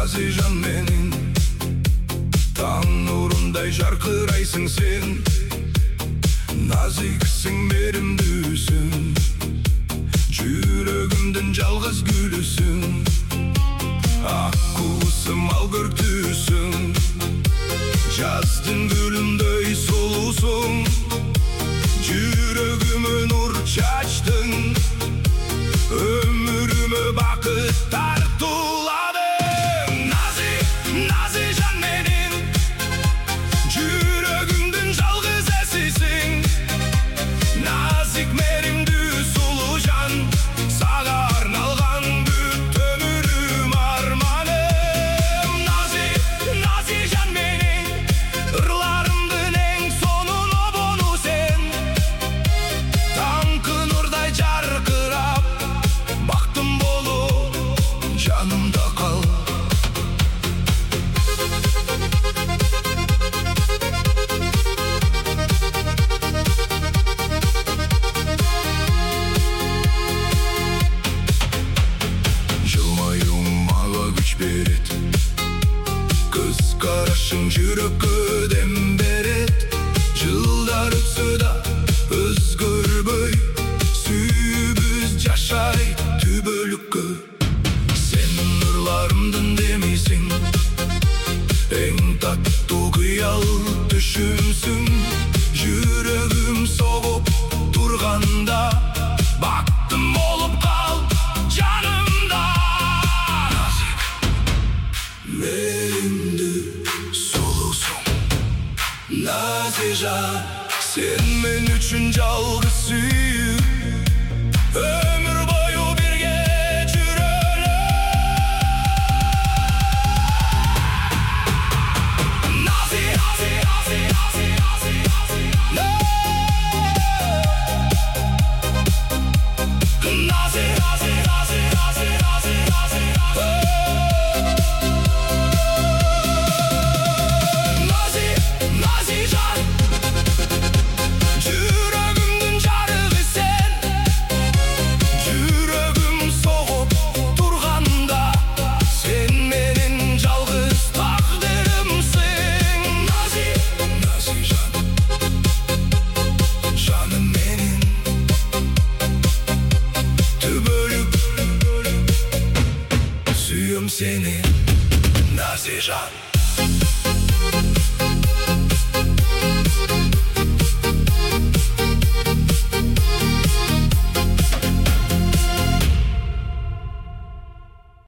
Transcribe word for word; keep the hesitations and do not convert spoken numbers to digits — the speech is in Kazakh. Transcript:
Назижан менің, таң нұрындай жарқырайсың сен. Назиксің, мейірімдісің, жүрегімдің жалғыз гүлісің. Ақ қуысым, албыртысың, жаздың гүліндей сұлусың. Жүрегіме нұр шаштың, өміріме бақыттар туладың. Назик, Назижан менің, жүрегімдің жалғыз әсісің. Назик, мейірімді сұлу жан, саға арналған бүт өмірім арманым. Назик, Назижан менің, ырларымдың ең соңына болу сен. Таңқы нұрдай жарқырап, бақтым болу жанымда қал. Жылмаюың мага күш берет, көз қарашың жүрекке дем берет. Жылдар өтсе да өзгербей, сүйіп өз жашай түбөлүккө. Сен нұрларымдың демейсің, ең таттуу кыял түшүмсүң. Жүрегім соғып тұрғанда, бақтым болып қал жанымда. Назик, мейірімді сұлусың. Назижан, сен мен үшін жалғыз сүйіп, өмір бойы бірге жүрелік. Назик, Назик, Назик, Назик, Назик, Назик, Назик, Назик, Назик, Назик, Назик, Назик, Назижан, жүрегімдің жарығы сен. Жүрегім соғып тұрғанда, сен менің жалғыз тағдырымсың. Назик, Назижан, жаным менің, түбөлүк сүйем сені. Назижан.